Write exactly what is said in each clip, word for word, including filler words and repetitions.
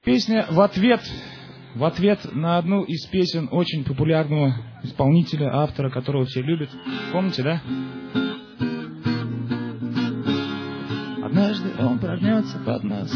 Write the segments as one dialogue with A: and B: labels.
A: Песня в ответ, в ответ на одну из песен очень популярного исполнителя, автора, которого все любят. Помните, да? Однажды он прогнется под нас.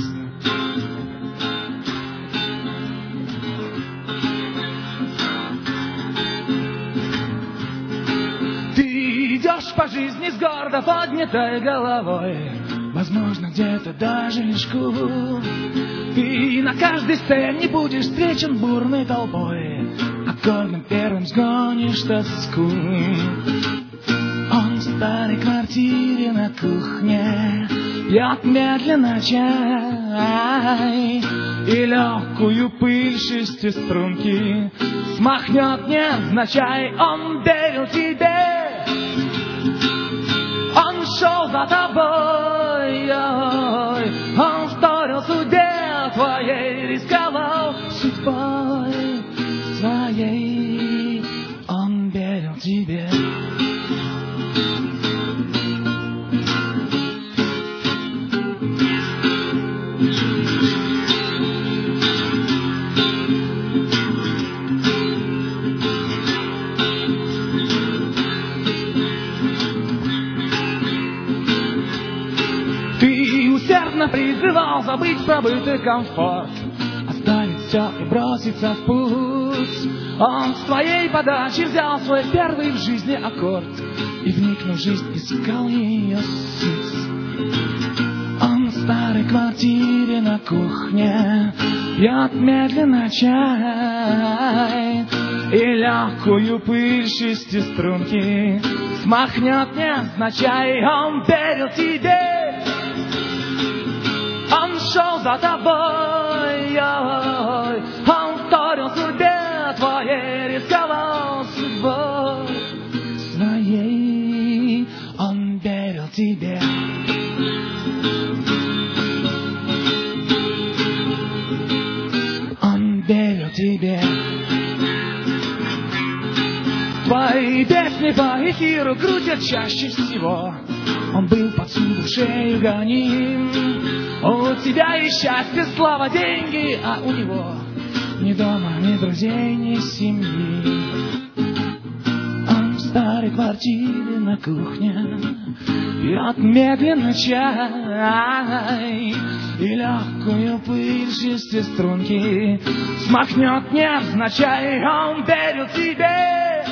A: Ты идешь по жизни с гордо поднятой головой, возможно, где-то даже лишку. Ты на каждой сцене будешь встречен бурной толпой, аккордом первым сгонишь тоску. Он в старой квартире на кухне пьет медленно чай и легкую пыль шестиструнки смахнет невзначай. Он верил тебе, он шел за тобой, он вторил судьбе твоей, рисковал судьбой своей. Он верил тебе. Призывал забыть пробытый комфорт, оставить все и броситься в путь. Он с твоей подачи взял свой первый в жизни аккорд и, вникнув в жизнь, искал ее суть. Он в старой квартире на кухне пьет медленно чай и легкую пыль шестиструнки смахнет невзначай. Он верил тебе, он шел за тобой, он вторил судьбе твоей, рисковал судьбой своей. Он верил тебе. Он верил тебе. Твои песни по эфиру крутят чаще всего. Он был повсюду, шею гоним. У тебя и счастье, слава, деньги, а у него ни дома, ни друзей, ни семьи. Он в старой квартире на кухне пьет медленно чай и легкую пыль шестиструнки смахнет невзначай. Он верил тебе,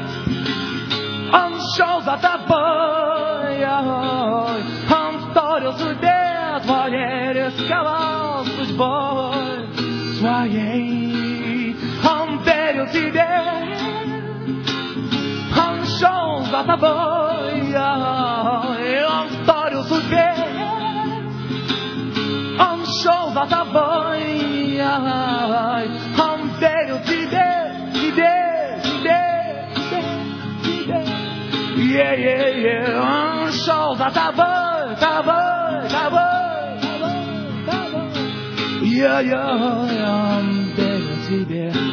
A: он шел за тобой, он вторил судьбе твоей, рисковал судьбой своей. Он верил тебе, он шел за тобой, он вторил судьбе, он шел за тобой. Он верил тебе, тебе, тебе, тебе, тебе. Yeah, yeah, yeah. Он шел за тобой, тобой, тобой. Я, я, я, он верил тебе.